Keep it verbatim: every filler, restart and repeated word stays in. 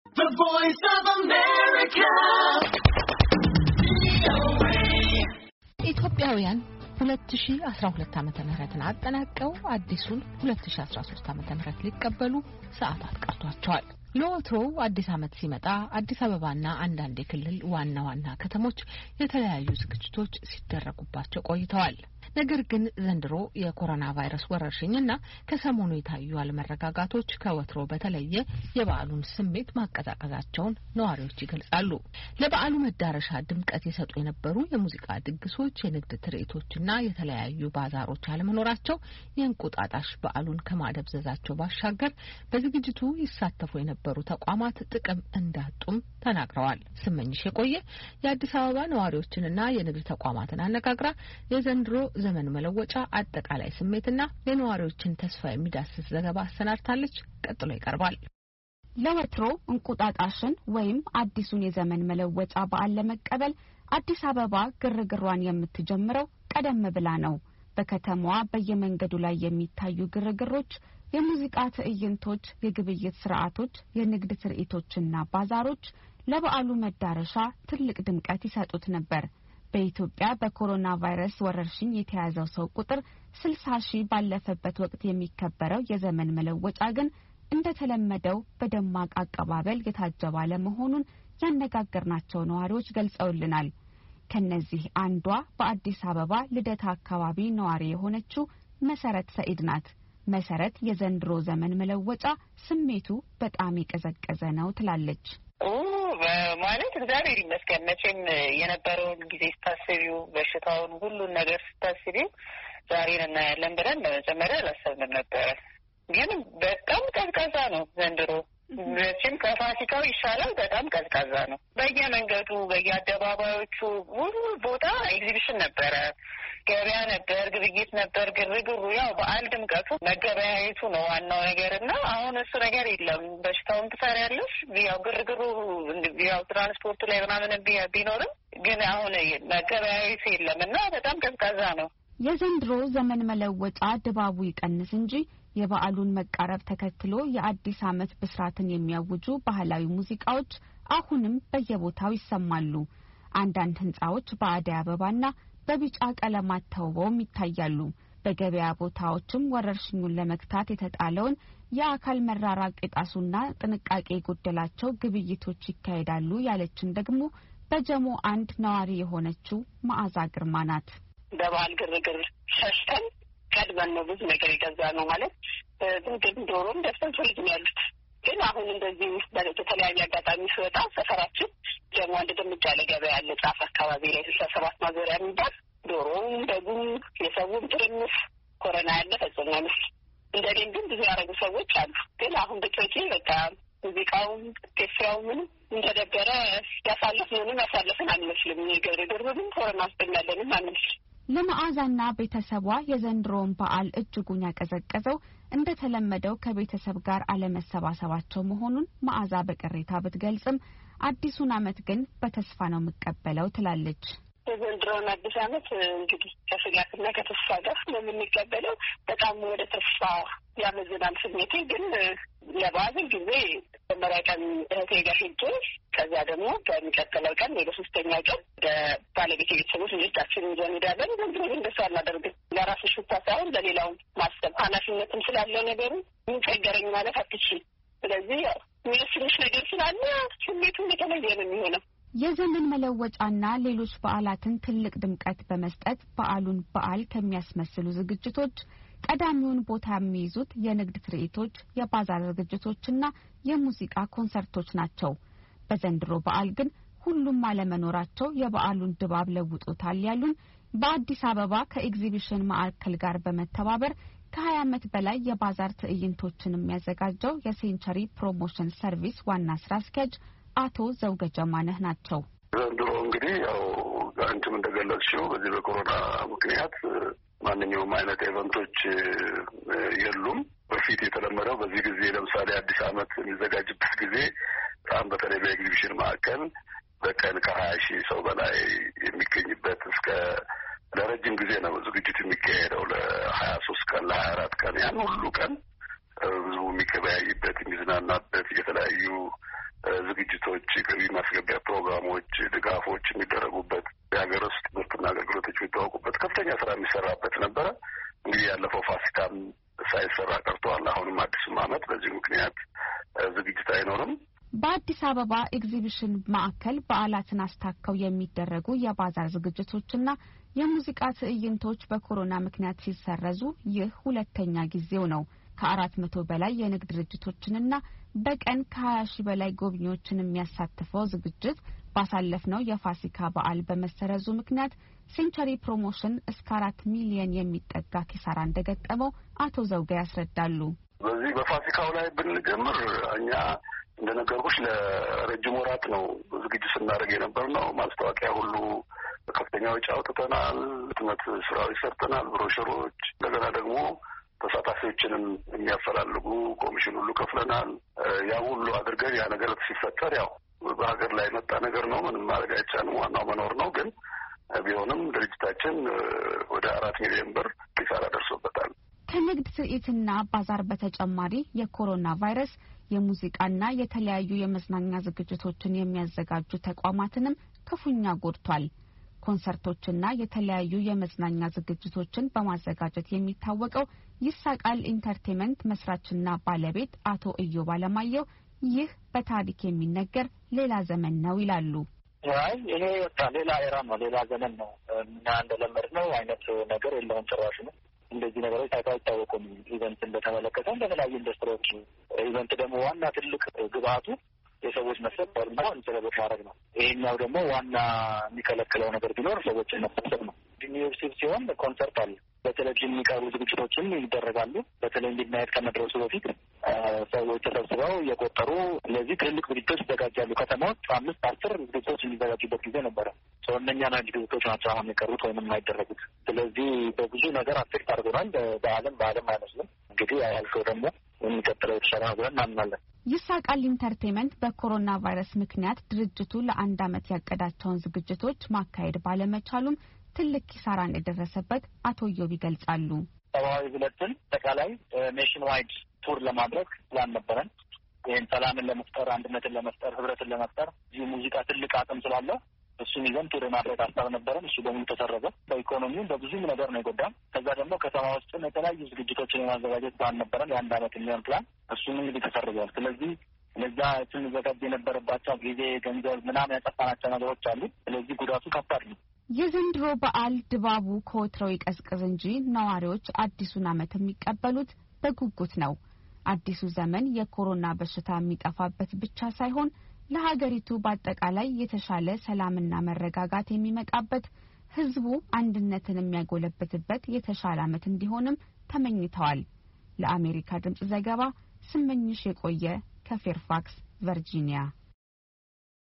The Voice of America. ኢትዮጵያውያን ሁለት ሺህ አስራ ሁለት ዓመተ ምህረትን አጠናቀው አዲሱን ሁለት ሺህ አስራ ሶስት ዓመተ ምህረት ሊቀበሉ ሰዓታት ቀርቷቸዋል። ለወትሮው አዲስ ዓመት ሲመጣ አዲስ አበባና አንዳንድ የክልል ዋና ዋና ከተሞች የተለያዩ ዝግጅቶች ሲደረጉባቸው ቆይተዋል። ነገር ግን ዘንድሮ የኮሮና ቫይረስ ወረርሽኝና ከሰሞኑ የታዩ አለመረጋጋቶች ከወትሮ በተለየ የበዓሉን ስሜት ማቀዛቀዛቸውን ነዋሪዎች ይገልጻሉ። ለበዓሉ መዳረሻ ድምቀት የሰጡ የነበሩ የሙዚቃ ድግሶች፣ የንግድ ትርኢቶችና የተለያዩ ባዛሮች አለመኖራቸው የእንቁጣጣሽ በዓሉን ከማደብዘዛቸው ባሻገር በዝግጅቱ ይሳተፉ የነበሩ ተቋማት ጥቅም እንዳጡም ተናግረዋል። ስመኝሽ የቆየ የአዲስ አበባ ነዋሪዎችንና የንግድ ተቋማትን አነጋግራ የዘንድሮ ዘመን መለወጫ አጠቃላይ ስሜትና የነዋሪዎችን ተስፋ የሚዳስስ ዘገባ አሰናድታለች። ቀጥሎ ይቀርባል። ለወትሮ እንቁጣጣሽን ወይም አዲሱን የዘመን መለወጫ በዓል ለመቀበል አዲስ አበባ ግርግሯን የምትጀምረው ቀደም ብላ ነው። በከተማዋ በየመንገዱ ላይ የሚታዩ ግርግሮች፣ የሙዚቃ ትዕይንቶች፣ የግብይት ስርዓቶች፣ የንግድ ትርኢቶችና ባዛሮች ለበዓሉ መዳረሻ ትልቅ ድምቀት ይሰጡት ነበር። በኢትዮጵያ በኮሮና ቫይረስ ወረርሽኝ የተያዘው ሰው ቁጥር ስልሳ ሺህ ባለፈበት ወቅት የሚከበረው የዘመን መለወጫ ግን እንደተለመደው በደማቅ አቀባበል የታጀበ አለመሆኑን ያነጋገርናቸው ነዋሪዎች ገልጸውልናል። ከነዚህ አንዷ በአዲስ አበባ ልደታ አካባቢ ነዋሪ የሆነችው መሰረት ሰኢድ ናት። መሰረት የዘንድሮ ዘመን መለወጫ ስሜቱ በጣም የቀዘቀዘ ነው ትላለች። ማለት እግዚአብሔር ይመስገን መቼም የነበረውን ጊዜ ስታስቢው በሽታውን ሁሉን ነገር ስታስቢው ዛሬን እናያለን ብለን በመጀመሪያ አላሰብንም ነበረ። ግን በጣም ቀዝቃዛ ነው ዘንድሮ። መቼም ከፋሲካው ይሻላል። በጣም ቀዝቃዛ ነው። በየመንገዱ በየአደባባዮቹ ሁሉ ቦታ ኤግዚቢሽን ነበረ፣ ገበያ ነበር፣ ግብይት ነበር፣ ግርግሩ ያው በዓል ድምቀቱ መገበያየቱ ነው ዋናው ነገር እና አሁን እሱ ነገር የለም። በሽታውን ትሰሪያለሽ፣ ያው ግርግሩ ያው ትራንስፖርቱ ላይ ምናምን ቢኖርም ግን አሁን መገበያየቱ የለም እና በጣም ቀዝቃዛ ነው። የዘንድሮ ዘመን መለወጫ ድባቡ ይቀንስ እንጂ የበዓሉን መቃረብ ተከትሎ የአዲስ ዓመት ብስራትን የሚያውጁ ባህላዊ ሙዚቃዎች አሁንም በየቦታው ይሰማሉ። አንዳንድ ህንጻዎች በአደይ አበባና በቢጫ ቀለማት ተውበውም ይታያሉ። በገበያ ቦታዎችም ወረርሽኙን ለመግታት የተጣለውን የአካል መራራቅ የጣሱና ጥንቃቄ የጎደላቸው ግብይቶች ይካሄዳሉ ያለችን ደግሞ በጀሞ አንድ ነዋሪ የሆነችው መዓዛ ግርማ ናት። በበዓል ግርግር ሸሽተን ቀድመን ነው ብዙ ነገር የገዛ ነው ማለት ግን ዶሮም ደፍተን ፈልግ ነው ያሉት። ግን አሁን እንደዚህ በተለያየ አጋጣሚ ሲወጣ ሰፈራችን ጀሞ አንድ ደምጃ ለገበያ ያለ ጫፍ አካባቢ ላይ ስልሳ ሰባት ማዞሪያ የሚባል ዶሮም በጉም የሰውም ትርምስ ኮሮና ያለ ፈጽሟል። እንደኔም ግን ብዙ ያደረጉ ሰዎች አሉ። ግን አሁን ብትወጪ በቃ ሙዚቃውም ቴስራው ምንም እንደደበረ ያሳለፍነውንም ያሳለፍን አንመስልም። የግርግር ምንም ኮሮና ውስጥ ያለንም አንመስልም። ለመዓዛና ቤተሰቧ የዘንድሮውን በዓል እጅጉን ያቀዘቀዘው እንደተለመደው ከቤተሰብ ጋር አለመሰባሰባቸው መሆኑን መዓዛ በቅሬታ ብትገልጽም አዲሱን ዓመት ግን በተስፋ ነው የምቀበለው ትላለች። የዘንድሮውን አዲስ ዓመት እንግዲህ ከስጋትና ከተስፋ ጋር ነው የምንቀበለው። በጣም ወደ ተስፋ ያመዝናል ስሜቴ። ግን ለበዓል ጊዜ መጀመሪያ ቀን እህቴ ጋር ሄጄ ከዛ ደግሞ በሚቀጥለው ቀን ወደ ሶስተኛ ቀን ወደ ባለቤቴ ቤተሰቦች ልጆቻችን ይዘን እንሄዳለን። ዘንድሮ ግን እንደሱ አናደርግም። ለራስሽ ብቻ ሳይሆን ለሌላው ማሰብ ኃላፊነትም ስላለው ነገሩ የሚቸገረኝ ማለት አትችይም። ስለዚህ የሚወስንሽ ነገር ስላለ ስሜቱም የተለየ ነው የሚሆነው። የዘመን መለወጫና ሌሎች በዓላትን ትልቅ ድምቀት በመስጠት በዓሉን በዓል ከሚያስመስሉ ዝግጅቶች ቀዳሚውን ቦታ የሚይዙት የንግድ ትርኢቶች፣ የባዛር ዝግጅቶችና የሙዚቃ ኮንሰርቶች ናቸው። በዘንድሮ በዓል ግን ሁሉም አለመኖራቸው የበዓሉን ድባብ ለውጦታል ያሉን በአዲስ አበባ ከኤግዚቢሽን ማዕከል ጋር በመተባበር ከሀያ ዓመት በላይ የባዛር ትዕይንቶችን የሚያዘጋጀው የሴንቸሪ ፕሮሞሽን ሰርቪስ ዋና ስራ አስኪያጅ አቶ ዘውገ ጀማነህ ናቸው። ዘንድሮ እንግዲህ ያው አንቺም እንደገለጽሽው በዚህ በኮሮና ምክንያት ማንኛውም አይነት ኢቨንቶች የሉም። በፊት የተለመደው በዚህ ጊዜ ለምሳሌ አዲስ ዓመት የሚዘጋጅበት ጊዜ በጣም በተለይ በኤግዚቢሽን ማዕከል በቀን ከሀያ ሺህ ሰው በላይ የሚገኝበት እስከ ለረጅም ጊዜ ነው ዝግጅት የሚካሄደው ለሀያ ሶስት ቀን ለሀያ አራት ቀን ያን ሁሉ ቀን ብዙ የሚገበያይበት የሚዝናናበት የተለያዩ ዝግጅቶች፣ ገቢ ማስገቢያ ፕሮግራሞች፣ ድጋፎች የሚደረጉበት የሀገር ውስጥ ምርትና አገልግሎቶች የሚታወቁበት ከፍተኛ ስራ የሚሰራበት ነበረ። እንግዲህ ያለፈው ፋሲካም ሳይሰራ ቀርተዋል። አሁንም አዲሱም ዓመት በዚህ ምክንያት ዝግጅት አይኖርም። በአዲስ አበባ ኤግዚቢሽን ማዕከል በዓላትን አስታከው የሚደረጉ የባዛር ዝግጅቶችና የሙዚቃ ትዕይንቶች በኮሮና ምክንያት ሲሰረዙ ይህ ሁለተኛ ጊዜው ነው። ከአራት መቶ በላይ የንግድ ድርጅቶችንና በቀን ከሀያ ሺህ በላይ ጎብኚዎችን የሚያሳትፈው ዝግጅት ባሳለፍነው የፋሲካ በዓል በመሰረዙ ምክንያት ሴንቸሪ ፕሮሞሽን እስከ አራት ሚሊዮን የሚጠጋ ኪሳራ እንደገጠመው አቶ ዘውገ ያስረዳሉ። በዚህ በፋሲካው ላይ ብንጀምር እኛ እንደነገርኩሽ ለረጅም ወራት ነው ዝግጅት ስናደርግ የነበር ነው። ማስታወቂያ ሁሉ ከፍተኛ ወጪ አውጥተናል። ህትመት ስራዎች ሰርተናል፣ ብሮሸሮች፣ እንደገና ደግሞ ተሳታፊዎችንም የሚያፈላልጉ ኮሚሽን ሁሉ ከፍለናል። ያ ሁሉ አድርገን ያ ነገር ሲፈጠር ያው በሀገር ላይ መጣ ነገር ነው። ምንም ማድረግ አይቻልም። ዋናው መኖር ነው። ግን ቢሆንም ድርጅታችን ወደ አራት ሚሊዮን ብር ኪሳራ ደርሶበታል። ከንግድ ትርኢትና ባዛር በተጨማሪ የኮሮና ቫይረስ የሙዚቃና የተለያዩ የመዝናኛ ዝግጅቶችን የሚያዘጋጁ ተቋማትንም ክፉኛ ጎድቷል። ኮንሰርቶችና የተለያዩ የመዝናኛ ዝግጅቶችን በማዘጋጀት የሚታወቀው ይሳቃል ኢንተርቴይንመንት መስራችና ባለቤት አቶ ኢዮብ አለማየሁ ይህ በታሪክ የሚነገር ሌላ ዘመን ነው ይላሉ። አይ ይሄ ወጣ ሌላ ኤራ ነው፣ ሌላ ዘመን ነው። እና እንደለመድነው አይነት ነገር የለውም ጭራሽ ነው። እንደዚህ ነገሮች ታይተው አይታወቁም። ኢቨንትን በተመለከተ እንደተለያዩ ኢንዱስትሪዎች ኢቨንት ደግሞ ዋና ትልቅ ግብአቱ የሰዎች መሰብሰብ እና እንሰለበት ማድረግ ነው። ይሄኛው ደግሞ ዋና የሚከለክለው ነገር ቢኖር ሰዎችን መሰብሰብ ነው። ዲኒዮብሲቭ ሲሆን ኮንሰርት አለ፣ በቴሌቪዥን የሚቀርቡ ዝግጅቶችም ይደረጋሉ። በተለይ እንዲናየት ከመድረሱ በፊት ሰዎች ተሰብስበው እየቆጠሩ ስለዚህ ትልልቅ ዝግጅቶች ይዘጋጃሉ። ከተማዎች አምስት አስር ዝግጅቶች የሚዘጋጁበት ጊዜ ነበረ። ሰው እነኛ ና ዝግጅቶች ናቸው አሁን የቀሩት ወይም የማይደረጉት። ስለዚህ በብዙ ነገር አፌክት አድርጎናል። በዓለም በዓለም አይመስልም። እንግዲህ ያልከው ደግሞ የሚቀጥለው የተሻለ ነው ብለን እናምናለን። ይሳቃል ኢንተርቴይንመንት በኮሮና ቫይረስ ምክንያት ድርጅቱ ለአንድ ዓመት ያቀዳቸውን ዝግጅቶች ማካሄድ ባለመቻሉም ትልቅ ኪሳራ እንደደረሰበት አቶ ኢዮብ ይገልጻሉ። ሰብአዊ ብለትን አጠቃላይ ኔሽን ዋይድ ቱር ለማድረግ ፕላን ነበረን። ይህን ሰላምን ለመፍጠር፣ አንድነትን ለመፍጠር፣ ህብረትን ለመፍጠር ይህ ሙዚቃ ትልቅ አቅም ስላለው እሱን ይዘን ቱር የማድረግ ሀሳብ ነበረን። እሱ በሙሉ ተሰረዘ። በኢኮኖሚውም በብዙም ነገር ነው የጎዳን። ከዛ ደግሞ ከተማ ውስጥም የተለያዩ ዝግጅቶችን የማዘጋጀት ፕላን ነበረን፣ የአንድ ዓመት የሚሆን ፕላን። እሱም እንግዲህ ተሰርዟል። ስለዚህ ለዛ ስንዘጋጅ የነበረባቸው ጊዜ፣ ገንዘብ ምናምን ያጠፋናቸው ነገሮች አሉ። ስለዚህ ጉዳቱ ከባድ ነው። የዘንድሮ በዓል ድባቡ ከወትሮው ይቀዝቅዝ እንጂ ነዋሪዎች አዲሱን ዓመት የሚቀበሉት በጉጉት ነው። አዲሱ ዘመን የኮሮና በሽታ የሚጠፋበት ብቻ ሳይሆን ለሀገሪቱ በአጠቃላይ የተሻለ ሰላምና መረጋጋት የሚመጣበት፣ ህዝቡ አንድነትን የሚያጎለብትበት የተሻለ ዓመት እንዲሆንም ተመኝተዋል። ለአሜሪካ ድምጽ ዘገባ ስመኝሽ የቆየ ከፌርፋክስ ቨርጂኒያ።